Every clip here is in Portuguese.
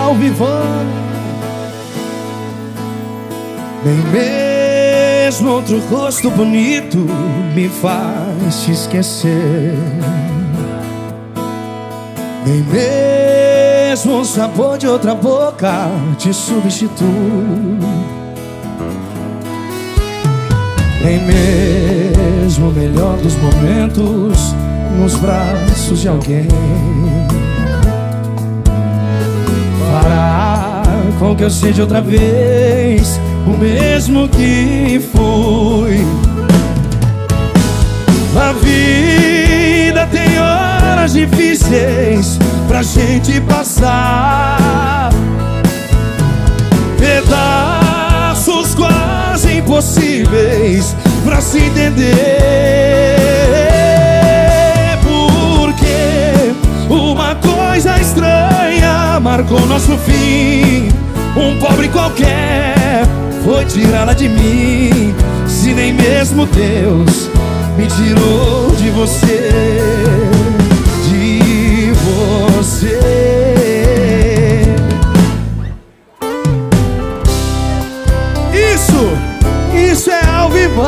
ao vivão. Nem mesmo outro rosto bonito me faz te esquecer. Nem mesmo o sabor de outra boca te substitui. Nem mesmo o melhor dos momentos nos braços de alguém fará com que eu seja outra vez o mesmo que fui. A vida tem horas difíceis pra gente passar, pedaços quase impossíveis pra se entender. Porque uma coisa estranha marcou nosso fim. Um pobre qualquer foi tirá-la de mim. Se nem mesmo Deus me tirou de você, de você. Isso é ao vivo.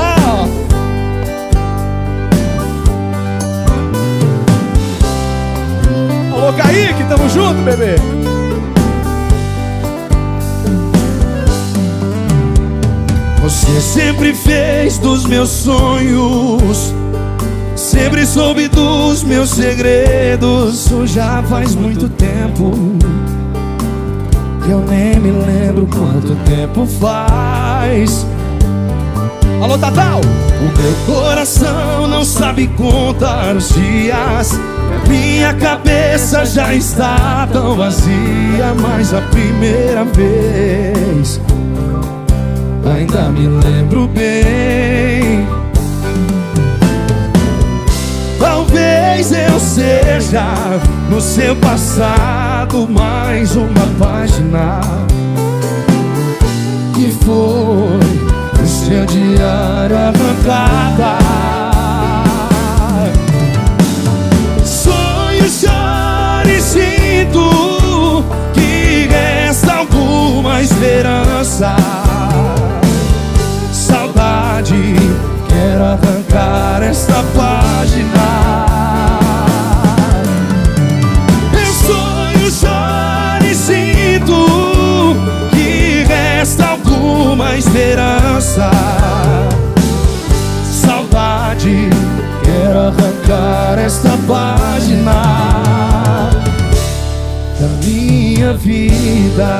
Alô, Kaique, tamo junto, bebê. Você sempre fez dos meus sonhos, sempre soube dos meus segredos. Já faz muito tempo que eu nem me lembro quanto tempo faz. Alô, Tatal! O meu coração não sabe contar os dias. Minha cabeça já está tão vazia. Mas a primeira vez ainda me lembro bem. Talvez eu seja no seu passado mais uma página que foi o seu diário arrancada. Sonho, choro e sinto que resta alguma esperança. Saudade, quero arrancar esta página. Eu sonho, choro e sinto que resta alguma esperança. Saudade, quero arrancar esta página da minha vida.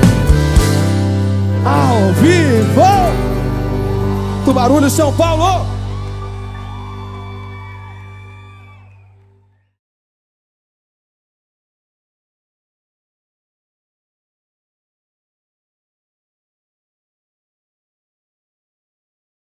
Ao vivo, Tubarulho, São Paulo.